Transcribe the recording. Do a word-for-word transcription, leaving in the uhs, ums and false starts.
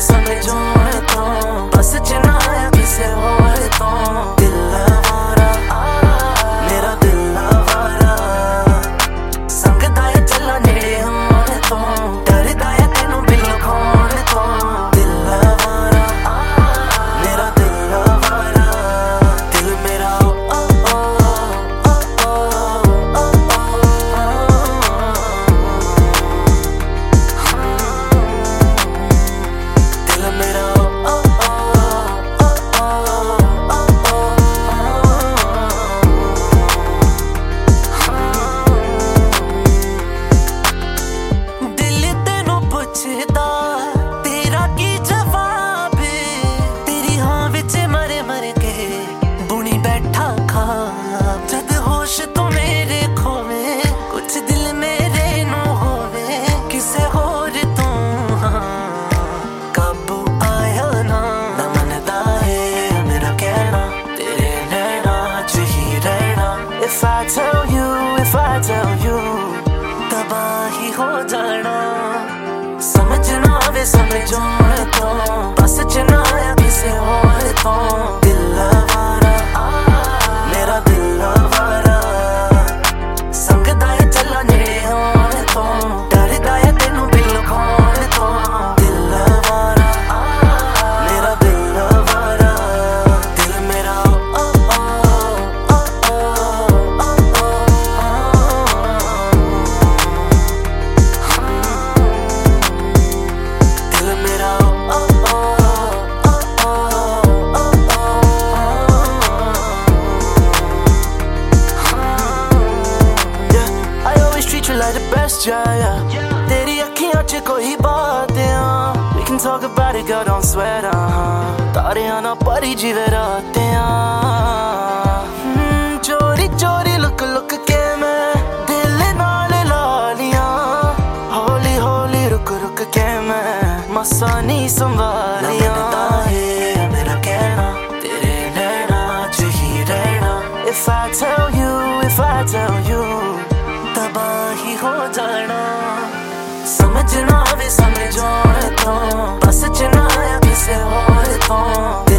समझोण तो बस चनाया किसे होर तो दिल आवारा मेरा दिल आवारा संगदा है चला नेड़े होण तो डरदा है तेनू बिल खोण तो दिल आवारा मेरा दिल आवारा दिल मेरा ओ ओ ओ ओ ओ दिल मेरा तेरा की जवाब तेरी हाँ विच मरे मर के बुनी बैठा खा जद होश तो मेरे खोवे कुछ दिल मेरे नो होवे किसे होर तू हाँ काबू आया ना ना मनदा है मेरा कहना तेरे नैना च ही रहना If I tell you, if I tell you तबाही हो जाना समझ ना आवे समझोण तो बस चनाया किसे होर तो दिल आवारा मेरा दिल आवारा संगदा है चला नेड़े होण तो डरदा है तेनू बिल खोण तो दिल आवारा मेरा दिल आवारा दिल मेरा ओ ओ ओ ओ ओ दिल मेरा ओ ओ ओ ओ Yeah, I always treat you like the best, yeah, yeah. तेरी अखियां च कोई बात है We can talk about it, girl, don't sweat, uh-huh. तारियां ना परी जीवे रातें चोरी चोरी लुक लुक के मैं दिल नाल ला लिया हौली हौली रुक रुक के मैं मसा नहीं संभालिया मेरा कहना तेरे नैना च ही रहना If I tell you, if I tell you तबाही हो जाना समझ ना आवे समझोण तो बस चनाया किसे होर तो